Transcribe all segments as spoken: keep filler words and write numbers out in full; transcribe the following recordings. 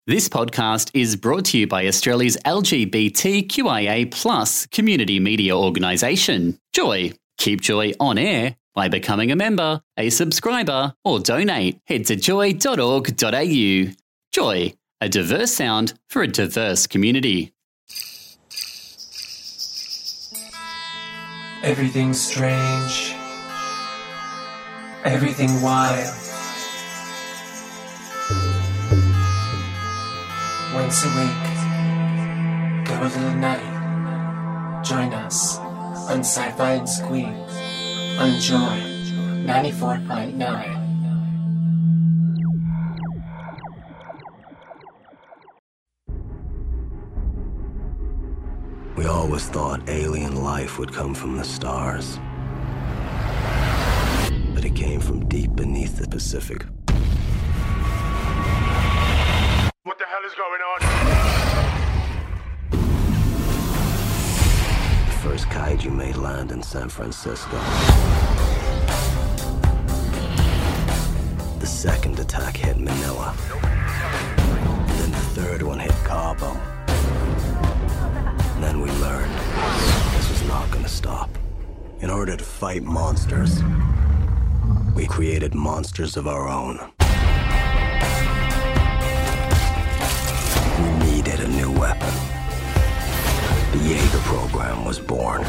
This podcast is brought to you by Australia's L G B T Q I A plus community media organisation, Joy. Keep Joy on air by becoming a member, a subscriber, or donate. Head to joy dot org dot a u. Joy, a diverse sound for a diverse community. Everything's strange. Everything wild. Once a week, go a little night. Join us on Sci-Fi and Squeam on Joy ninety-four point nine. We always thought alien life would come from the stars. But it came from deep beneath the Pacific. What the hell is going on? The first kaiju made land in San Francisco. The second attack hit Manila. And then the third one hit Cabo. And then we learned this was not going to stop. In order to fight monsters, we created monsters of our own. We needed a new weapon. The Jaeger program was born.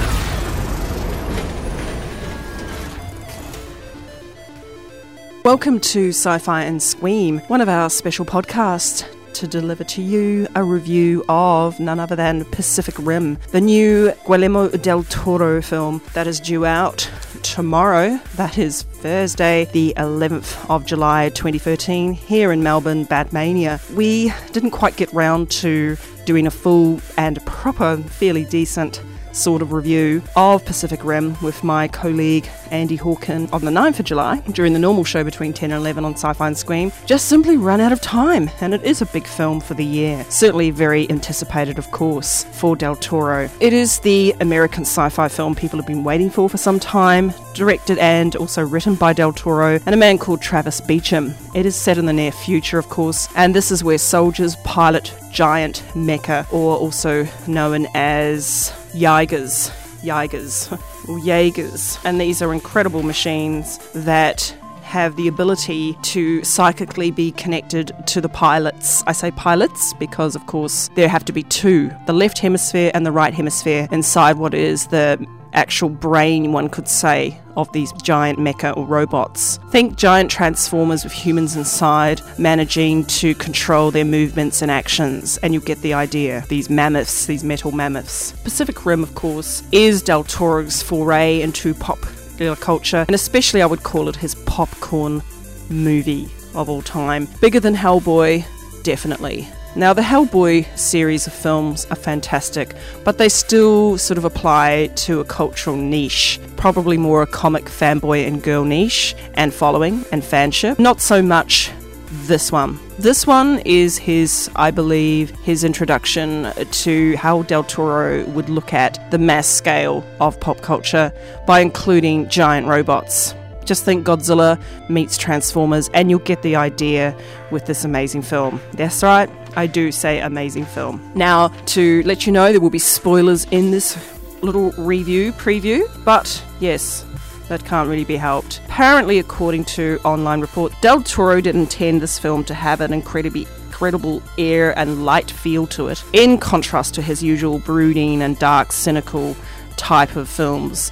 Welcome to Sci-Fi and Squeam, one of our special podcasts to deliver to you a review of none other than Pacific Rim, the new Guillermo del Toro film that is due out tomorrow. That is Thursday, the eleventh of July twenty thirteen, here in Melbourne, Batmania. We didn't quite get round to doing a full and proper, fairly decent sort of review of Pacific Rim with my colleague Andy Hawken on the ninth of July during the normal show between ten and eleven on Sci-Fi and Squeam. Just simply run out of time, and it is a big film for the year. Certainly very anticipated, of course, for Del Toro. It is the American sci-fi film people have been waiting for for some time, directed and also written by Del Toro and a man called Travis Beacham. It is set in the near future, of course, and this is where soldiers pilot giant mecha, or also known as Jaegers, Jaegers, or Jaegers. And these are incredible machines that have the ability to psychically be connected to the pilots. I say pilots because, of course, there have to be two, the left hemisphere and the right hemisphere, inside what is the actual brain, one could say, of these giant mecha or robots. Think giant transformers with humans inside, managing to control their movements and actions, and you get the idea. These mammoths, these metal mammoths. Pacific Rim, of course, is Del Toro's foray into popular culture, and especially I would call it his popcorn movie of all time. Bigger than Hellboy, definitely. Now, the Hellboy series of films are fantastic, but they still sort of apply to a cultural niche, probably more a comic fanboy and girl niche, and following and fanship. Not so much this one. This one is his, I believe, his introduction to how Del Toro would look at the mass scale of pop culture by including giant robots. Just think Godzilla meets Transformers and you'll get the idea with this amazing film. That's right, I do say amazing film. Now, to let you know, there will be spoilers in this little review, preview, but yes, that can't really be helped. Apparently, according to online report, Del Toro did intend this film to have an incredibly incredible air and light feel to it, in contrast to his usual brooding and dark, cynical type of films,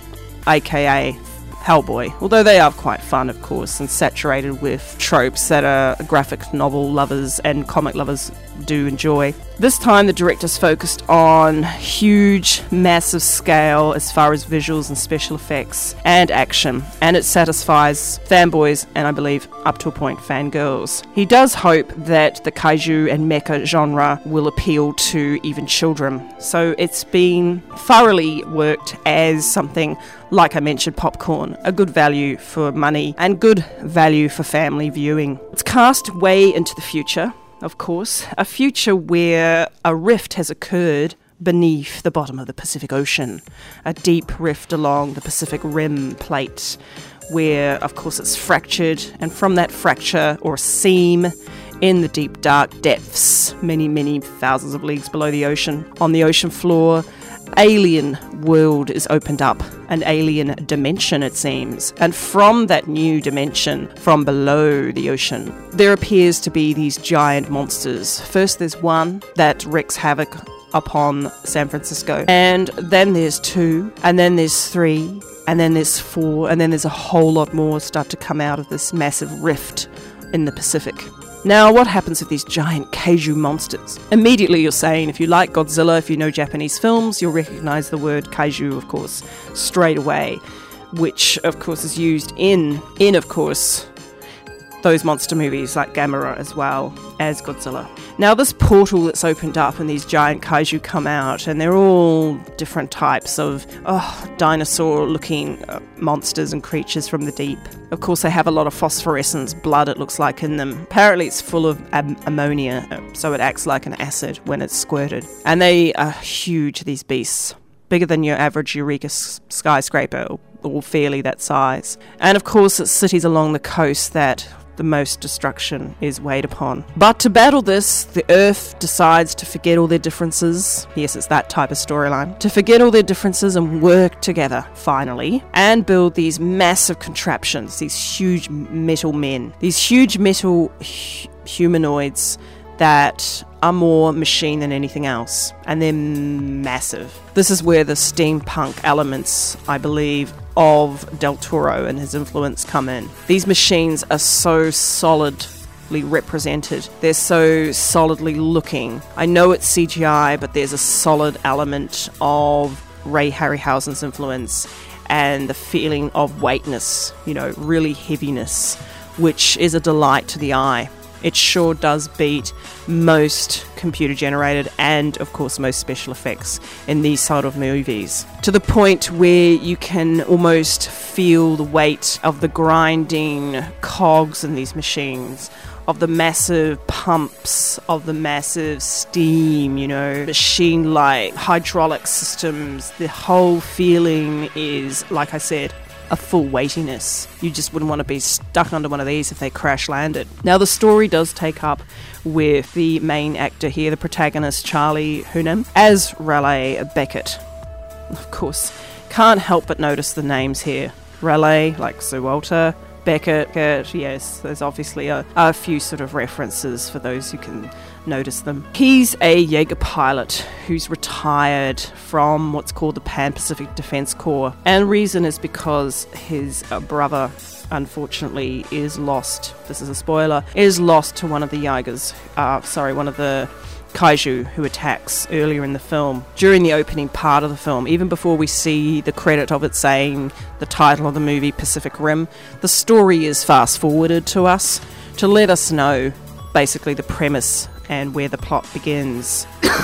aka Hellboy, although they are quite fun, of course, and saturated with tropes that are graphic novel lovers and comic lovers do enjoy. This time the director's focused on huge, massive scale as far as visuals and special effects and action, and it satisfies fanboys and I believe up to a point fangirls. He does hope that the kaiju and mecha genre will appeal to even children, so it's been thoroughly worked as something, like I mentioned, popcorn, a good value for money and good value for family viewing. It's cast way into the future, of course, a future where a rift has occurred beneath the bottom of the Pacific Ocean, a deep rift along the Pacific Rim plate, where, of course, it's fractured, and from that fracture or seam in the deep, dark depths, many, many thousands of leagues below the ocean. On the ocean floor, alien world is opened up, an alien dimension it seems, and from that new dimension, from below the ocean, there appears to be these giant monsters. First there's one that wreaks havoc upon San Francisco, and then there's two, and then there's three, and then there's four, and then there's a whole lot more start to come out of this massive rift in the Pacific. Now, what happens with these giant kaiju monsters? Immediately you're saying, if you like Godzilla, if you know Japanese films, you'll recognize the word kaiju, of course, straight away, which, of course, is used in, in of course, those monster movies like Gamera as well as Godzilla. Now, this portal that's opened up and these giant kaiju come out, and they're all different types of oh, dinosaur-looking uh, monsters and creatures from the deep. Of course, they have a lot of phosphorescence, blood it looks like in them. Apparently it's full of am- ammonia, so it acts like an acid when it's squirted. And they are huge, these beasts. Bigger than your average Eureka s- skyscraper, or, or fairly that size. And of course, it's cities along the coast that the most destruction is weighed upon. But to battle this, the Earth decides to forget all their differences. Yes, it's that type of storyline. To forget all their differences and work together, finally, and build these massive contraptions, these huge metal men, these huge metal hu- humanoids that are more machine than anything else, and they're massive. This is where the steampunk elements, I believe, of Del Toro and his influence come in. These machines are so solidly represented. They're so solidly looking. I know it's C G I, but there's a solid element of Ray Harryhausen's influence and the feeling of weightness, you know, really heaviness, which is a delight to the eye. It sure does beat most computer-generated and, of course, most special effects in these sort of movies. To the point where you can almost feel the weight of the grinding cogs in these machines, of the massive pumps, of the massive steam, you know, machine-like hydraulic systems. The whole feeling is, like I said, a full weightiness. You just wouldn't want to be stuck under one of these if they crash landed. Now, the story does take up with the main actor here, the protagonist Charlie Hunnam, as Raleigh Beckett. Of course, can't help but notice the names here. Raleigh, like Sir Walter, Beckett, Beckett, yes, there's obviously a, a few sort of references for those who can notice them. He's a Jaeger pilot who's retired from what's called the Pan-Pacific Defense Corps, and reason is because his uh, brother, unfortunately, is lost. This is a spoiler. Is lost to one of the Jaegers. Uh, sorry, one of the kaiju who attacks earlier in the film, during the opening part of the film, even before we see the credit of it saying the title of the movie, Pacific Rim. The story is fast forwarded to us to let us know basically the premise and where the plot begins.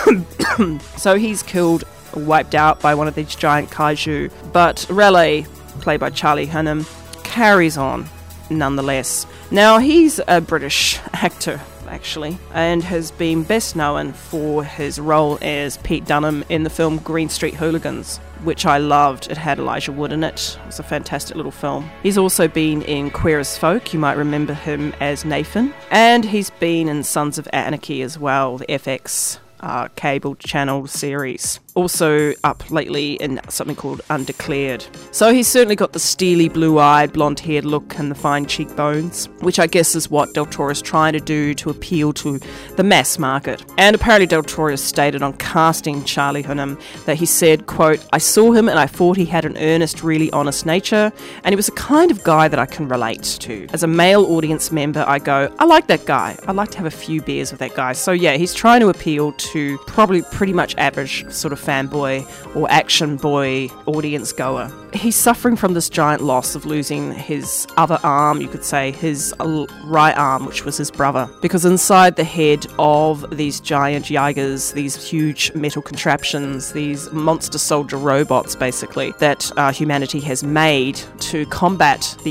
So he's killed, wiped out by one of these giant kaiju, but Raleigh, played by Charlie Hunnam, carries on nonetheless. Now, he's a British actor, actually, and has been best known for his role as Pete Dunham in the film Green Street Hooligans, which I loved. It had Elijah Wood in it. It was a fantastic little film. He's also been in Queer as Folk. You might remember him as Nathan. And he's been in Sons of Anarchy as well, the F X uh, cable channel series. Also up lately in something called Undeclared. So he's certainly got the steely blue-eyed, blonde-haired look and the fine cheekbones, which I guess is what Del Toro is trying to do to appeal to the mass market. And apparently Del Toro stated on casting Charlie Hunnam that he said, quote, "I saw him and I thought he had an earnest, really honest nature, and he was the kind of guy that I can relate to. As a male audience member, I go, I like that guy. I'd like to have a few beers with that guy." So yeah, he's trying to appeal to probably pretty much average sort of fanboy or action boy audience goer. He's suffering from this giant loss of losing his other arm, you could say, his right arm, which was his brother. Because inside the head of these giant Jaegers, these huge metal contraptions, these monster soldier robots, basically, that uh, humanity has made to combat the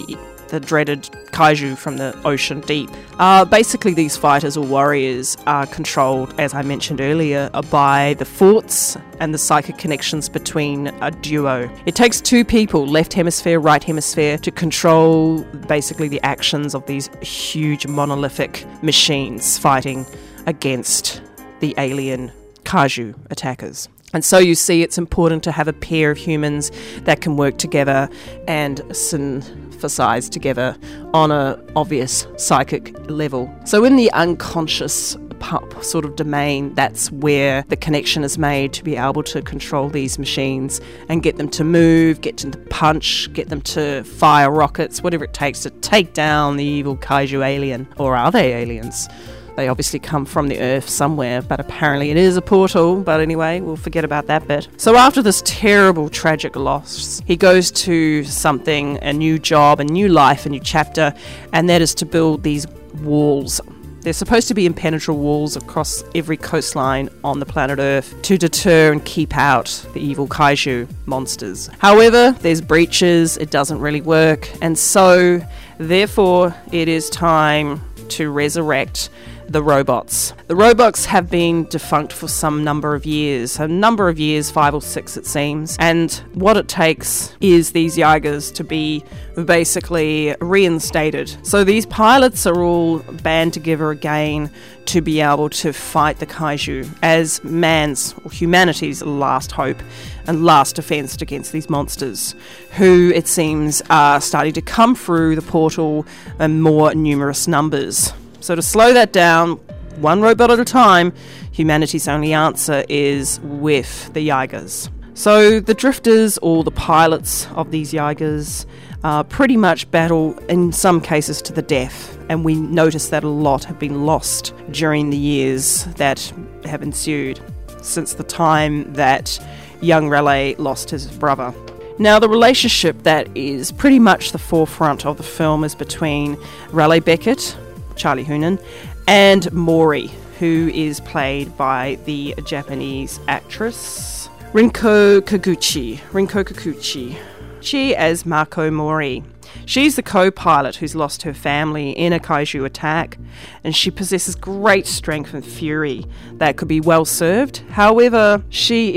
the dreaded kaiju from the ocean deep. Uh, basically, these fighters or warriors are controlled, as I mentioned earlier, by the forts and the psychic connections between a duo. It takes two people, left hemisphere, right hemisphere, to control basically the actions of these huge monolithic machines fighting against the alien kaiju attackers. And so you see it's important to have a pair of humans that can work together and synthesize together on a obvious psychic level. So in the unconscious sort of domain, that's where the connection is made to be able to control these machines and get them to move, get them to punch, get them to fire rockets, whatever it takes to take down the evil kaiju alien. Or are they aliens? They obviously come from the Earth somewhere, but apparently it is a portal. But anyway, we'll forget about that bit. So after this terrible, tragic loss, he goes to something, a new job, a new life, a new chapter, and that is to build these walls. They're supposed to be impenetrable walls across every coastline on the planet Earth to deter and keep out the evil kaiju monsters. However, there's breaches, it doesn't really work, and so, therefore, it is time to resurrect the robots. The robots have been defunct for some number of years, a number of years, five or six it seems, and what it takes is these Jaegers to be basically reinstated. So these pilots are all band together again to be able to fight the kaiju as man's or humanity's last hope and last defense against these monsters, who it seems are starting to come through the portal in more numerous numbers. So to slow that down, one robot at a time, humanity's only answer is with the Jaegers. So the drifters, or the pilots of these Jaegers, uh, pretty much battle, in some cases, to the death. And we notice that a lot have been lost during the years that have ensued, since the time that young Raleigh lost his brother. Now, the relationship that is pretty much the forefront of the film is between Raleigh Beckett, Charlie Hunnam, and Mori, who is played by the Japanese actress Rinko Kikuchi. Rinko Kikuchi. She as Mako Mori. She's the co-pilot who's lost her family in a kaiju attack, and she possesses great strength and fury that could be well served. However, she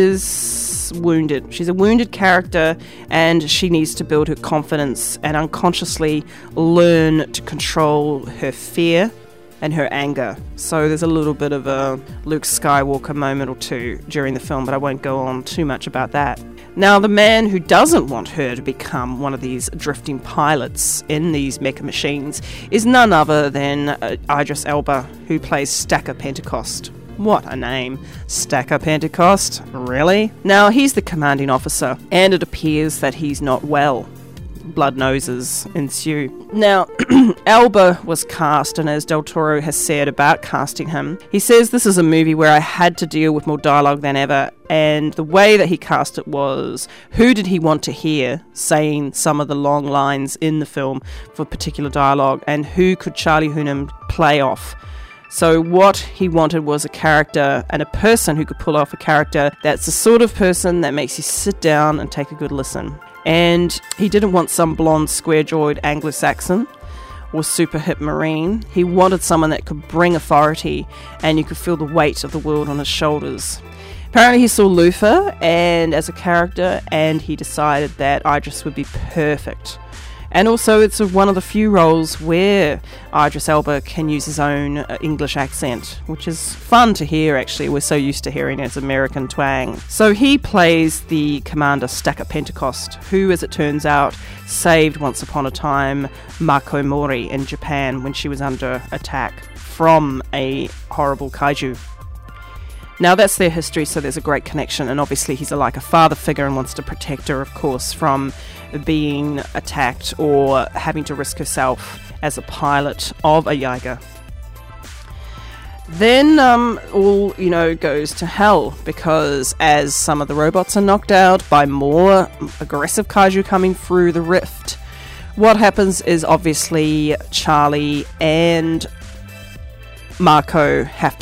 is wounded. She's a wounded character, and she needs to build her confidence and unconsciously learn to control her fear and her anger. So there's a little bit of a Luke Skywalker moment or two during the film, but I won't go on too much about that. Now, the man who doesn't want her to become one of these drifting pilots in these mecha machines is none other than uh, Idris Elba, who plays Stacker Pentecost. What a name. Stacker Pentecost? Really? Now, he's the commanding officer, and it appears that he's not well. Blood noses ensue. Now, Elba was cast, and as Del Toro has said about casting him, he says this is a movie where I had to deal with more dialogue than ever, and the way that he cast it was, who did he want to hear saying some of the long lines in the film for particular dialogue, and who could Charlie Hunnam play off? So what he wanted was a character and a person who could pull off a character that's the sort of person that makes you sit down and take a good listen. And he didn't want some blonde, square-jawed Anglo-Saxon or super hip Marine. He wanted someone that could bring authority and you could feel the weight of the world on his shoulders. Apparently he saw Luther and as a character, and he decided that Idris would be perfect. And also it's one of the few roles where Idris Elba can use his own uh, English accent, which is fun to hear actually. We're so used to hearing his American twang. So he plays the commander Stacker Pentecost, who, as it turns out, saved once upon a time Mako Mori in Japan when she was under attack from a horrible kaiju. Now that's their history, so there's a great connection, and obviously he's a, like a father figure and wants to protect her, of course, from being attacked or having to risk herself as a pilot of a Jaeger. Then um, all, you know, goes to hell, because as some of the robots are knocked out by more aggressive kaiju coming through the rift, what happens is obviously Charlie and Mako have to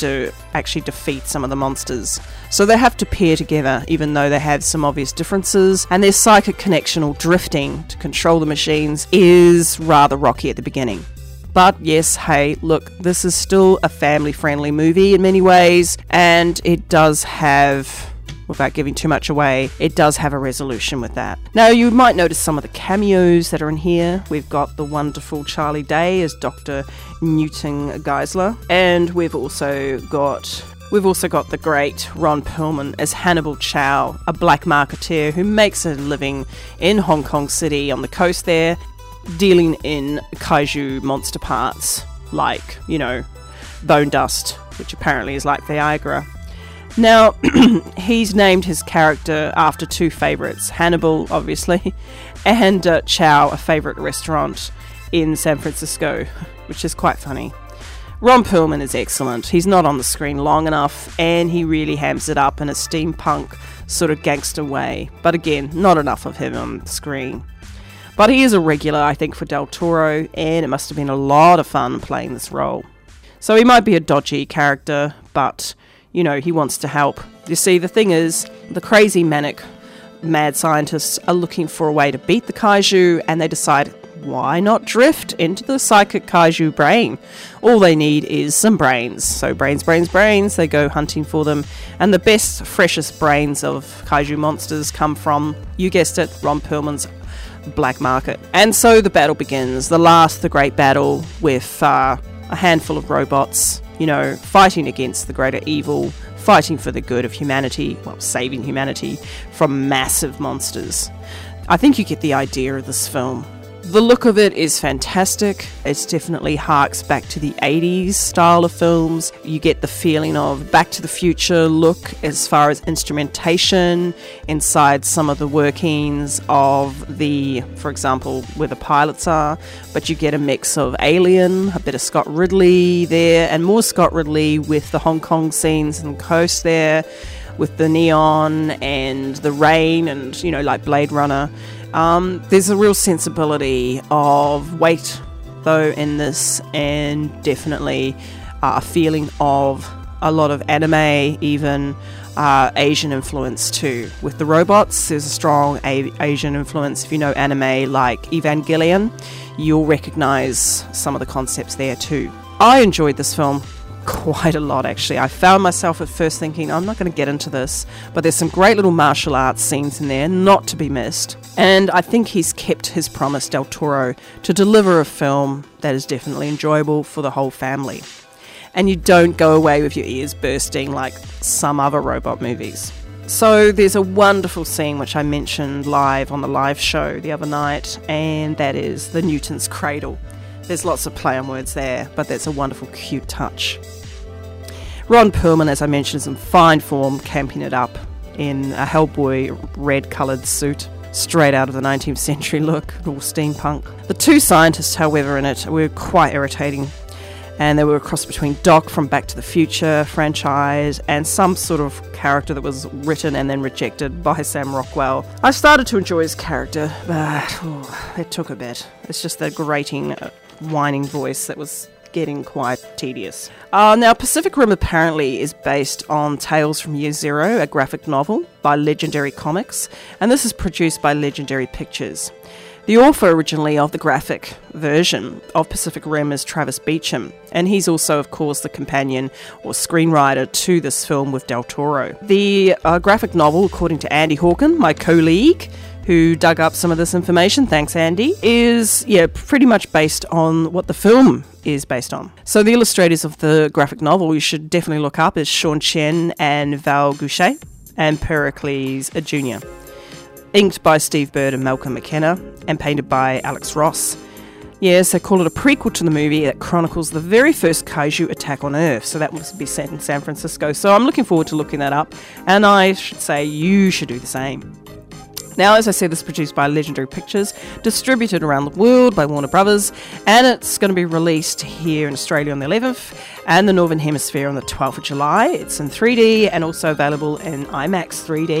actually defeat some of the monsters. So they have to pair together, even though they have some obvious differences, and their psychic connection or drifting to control the machines is rather rocky at the beginning. But yes, hey, look, this is still a family-friendly movie in many ways, and it does have, without giving too much away, it does have a resolution with that. Now, you might notice some of the cameos that are in here. We've got the wonderful Charlie Day as Doctor Newton Geisler, and we've also got... We've also got the great Ron Perlman as Hannibal Chow, a black marketeer who makes a living in Hong Kong City on the coast there, dealing in kaiju monster parts like, you know, bone dust, which apparently is like Viagra. Now, he's named his character after two favourites, Hannibal, obviously, and uh, Chow, a favourite restaurant in San Francisco, which is quite funny. Ron Perlman is excellent. He's not on the screen long enough, and he really hams it up in a steampunk sort of gangster way. But again, not enough of him on the screen. But he is a regular, I think, for Del Toro, and it must have been a lot of fun playing this role. So he might be a dodgy character, but, you know, he wants to help. You see, the thing is, the crazy, manic, mad scientists are looking for a way to beat the kaiju, and they decide, why not drift into the psychic kaiju brain? All they need is some brains. So brains, brains, brains, they go hunting for them. And the best, freshest brains of kaiju monsters come from, you guessed it, Ron Perlman's black market. And so the battle begins. The last, the great battle with uh, a handful of robots, you know, fighting against the greater evil, fighting for the good of humanity, well, saving humanity from massive monsters. I think you get the idea of this film. The look of it is fantastic. It definitely harks back to the eighties style of films. You get the feeling of Back to the Future look as far as instrumentation inside some of the workings of the, for example, where the pilots are. But you get a mix of Alien, a bit of Scott Ridley there, and more Scott Ridley with the Hong Kong scenes and the coast there, with the neon and the rain and, you know, like Blade Runner. Um, there's a real sensibility of weight, though, in this, and definitely uh, a feeling of a lot of anime, even uh, Asian influence too. With the robots, there's a strong a- Asian influence. If you know anime like Evangelion, you'll recognise some of the concepts there too. I enjoyed this film quite a lot, actually. I found myself at first thinking, I'm not going to get into this, but there's some great little martial arts scenes in there, not to be missed. And I think he's kept his promise, Del Toro, to deliver a film that is definitely enjoyable for the whole family. And you don't go away with your ears bursting like some other robot movies. So there's a wonderful scene which I mentioned live on the live show the other night, and that is the Newton's Cradle. There's lots of play on words there, but that's a wonderful, cute touch. Ron Perlman, as I mentioned, is in fine form, camping it up in a Hellboy red-coloured suit, straight out of the nineteenth century look, all steampunk. The two scientists, however, in it were quite irritating, and they were a cross between Doc from Back to the Future franchise and some sort of character that was written and then rejected by Sam Rockwell. I started to enjoy his character, but oh, it took a bit. It's just the grating, uh, whining voice that was getting quite tedious. Uh, now, Pacific Rim apparently is based on Tales from Year Zero, a graphic novel by Legendary Comics, and this is produced by Legendary Pictures. The author originally of the graphic version of Pacific Rim is Travis Beacham, and he's also, of course, the companion or screenwriter to this film with Del Toro. The uh, graphic novel, according to Andy Hawken, my colleague, who dug up some of this information, thanks Andy, is yeah pretty much based on what the film is based on. So the illustrators of the graphic novel you should definitely look up is Sean Chen and Val Goucher, and Pericles Junior Inked by Steve Bird and Malcolm McKenna, and painted by Alex Ross. Yes, they call it a prequel to the movie that chronicles the very first kaiju attack on Earth, so that must be set in San Francisco. So I'm looking forward to looking that up, and I should say you should do the same. Now, as I said, this is produced by Legendary Pictures, distributed around the world by Warner Brothers, and it's going to be released here in Australia on the eleventh, and the Northern Hemisphere on the twelfth of July. It's in three D and also available in IMAX three D.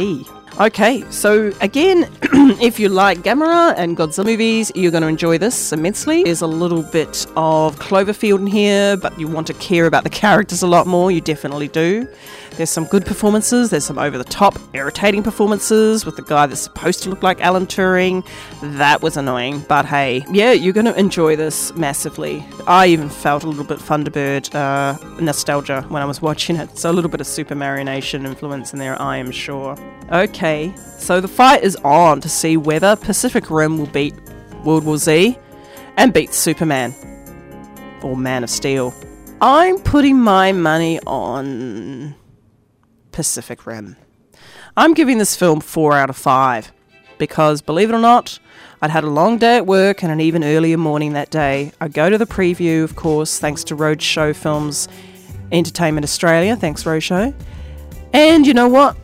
Okay, so again, if you like Gamera and Godzilla movies, you're going to enjoy this immensely. There's a little bit of Cloverfield in here, but you want to care about the characters a lot more, you definitely do. There's some good performances, there's some over-the-top, irritating performances with the guy that's supposed to look like Alan Turing. That was annoying, but hey, yeah, you're going to enjoy this massively. I even felt a little bit Thunderbird uh, nostalgia when I was watching it, so a little bit of Super Mario Nation influence in there, I am sure. Okay, so the fight is on to see whether Pacific Rim will beat World War Z and beat Superman or Man of Steel. I'm putting my money on Pacific Rim. I'm giving this film four out of five because, believe it or not, I'd had a long day at work and an even earlier morning that day. I go to the preview, of course, thanks to Roadshow Films Entertainment Australia. Thanks, Roadshow. And you know what?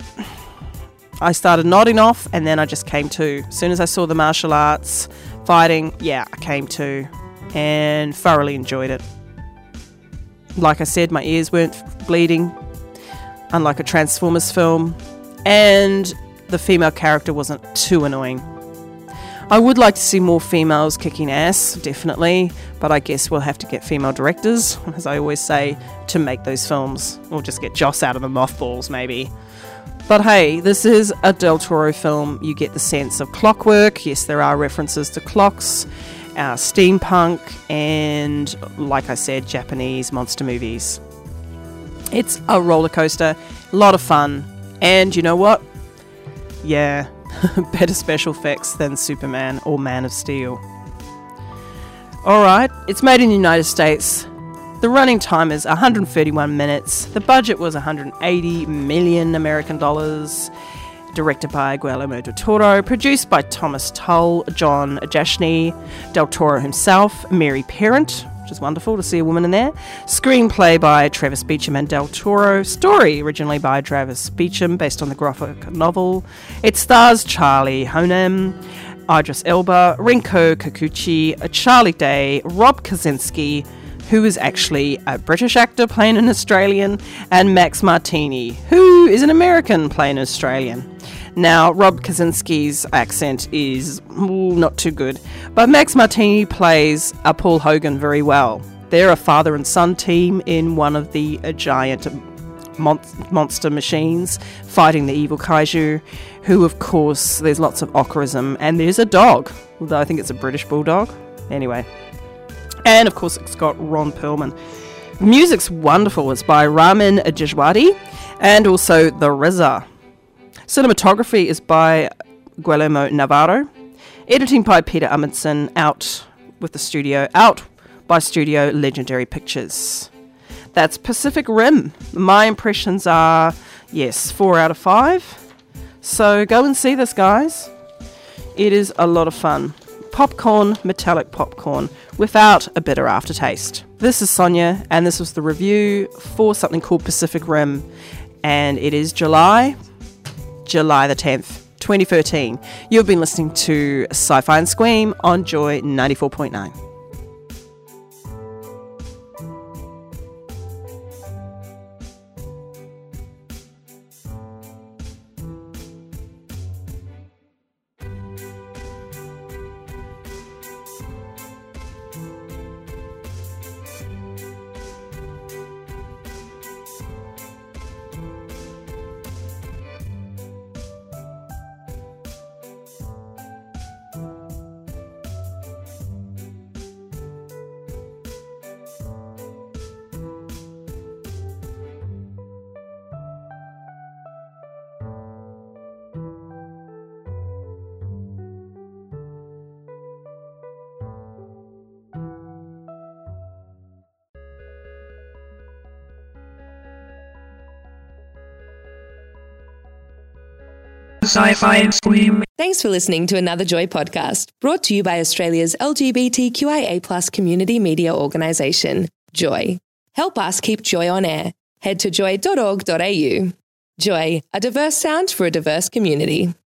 I started nodding off and then I just came to. As soon as I saw the martial arts fighting, yeah, I came to and thoroughly enjoyed it. Like I said, my ears weren't bleeding, unlike a Transformers film, and the female character wasn't too annoying. I would like to see more females kicking ass, definitely, but I guess we'll have to get female directors, as I always say, to make those films, or just get Joss out of the mothballs, maybe. But hey, this is a Del Toro film. You get the sense of clockwork. Yes, there are references to clocks, uh, steampunk, and, like I said, Japanese monster movies. It's a roller coaster, a lot of fun, and you know what? Yeah, better special effects than Superman or Man of Steel. Alright, it's made in the United States. The running time is one hundred thirty-one minutes. The budget was one hundred eighty million American dollars. Directed by Guillermo del Toro. Produced by Thomas Tull, John Jashny, Del Toro himself, Mary Parent, which is wonderful to see a woman in there. Screenplay by Travis Beacham and Del Toro. Story originally by Travis Beacham, based on the graphic novel. It stars Charlie Hunnam, Idris Elba, Rinko Kikuchi, Charlie Day, Rob Kaczynski, who is actually a British actor playing an Australian, and Max Martini, who is an American playing an Australian. Now, Rob Kaczynski's accent is ooh, not too good, but Max Martini plays a Paul Hogan very well. They're a father and son team in one of the uh, giant mon- monster machines fighting the evil kaiju, who, of course, there's lots of ocarism, and there's a dog, although I think it's a British bulldog. Anyway. And, of course, it's got Ron Perlman. Music's wonderful. It's by Ramin Djawadi and also The R Z A. Cinematography is by Guillermo Navarro. Editing by Peter Amundsen, out with the studio, out by Studio Legendary Pictures. That's Pacific Rim. My impressions are, yes, four out of five. So go and see this, guys. It is a lot of fun. Popcorn, metallic popcorn, without a bitter aftertaste. This is Sonia, and this was the review for something called Pacific Rim, and it is July, July the tenth, twenty thirteen. You've been listening to Sci-Fi and Squeam on Joy ninety-four point nine. Sci-Fi and Squeam. Thanks for listening to another Joy podcast, brought to you by Australia's L G B T Q I A plus community media organisation, Joy. Help us keep Joy on air. Head to joy dot org dot a u. Joy, a diverse sound for a diverse community.